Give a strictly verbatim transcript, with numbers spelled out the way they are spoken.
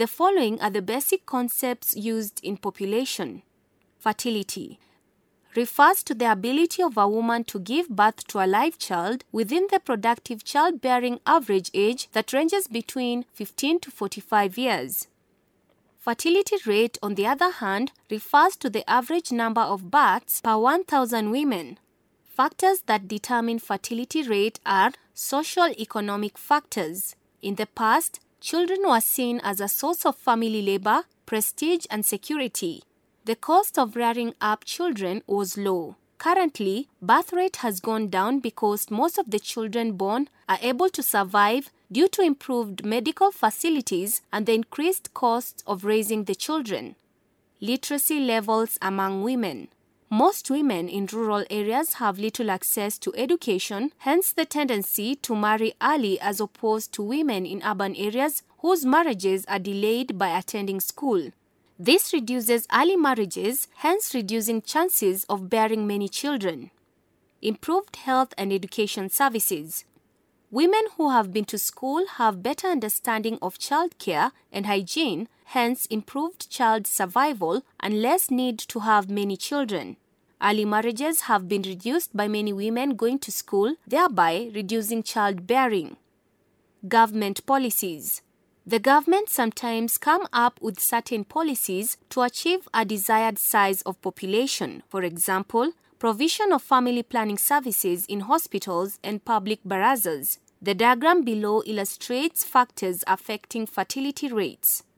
The following are the basic concepts used in population. Fertility refers to the ability of a woman to give birth to a live child within the productive childbearing average age that ranges between fifteen to forty-five years. Fertility rate, on the other hand, refers to the average number of births per one thousand women. Factors that determine fertility rate are social-economic factors. In the past, children were seen as a source of family labor, prestige, and security. The cost of rearing up children was low. Currently, birth rate has gone down because most of the children born are able to survive due to improved medical facilities and the increased cost of raising the children. Literacy levels among women. Most women in rural areas have little access to education, hence the tendency to marry early as opposed to women in urban areas whose marriages are delayed by attending school. This reduces early marriages, hence reducing chances of bearing many children. Improved health and education services. Women who have been to school have better understanding of childcare and hygiene, hence improved child survival and less need to have many children. Early marriages have been reduced by many women going to school, thereby reducing childbearing. Government policies. The government sometimes come up with certain policies to achieve a desired size of population. For example, provision of family planning services in hospitals and public barazas. The diagram below illustrates factors affecting fertility rates.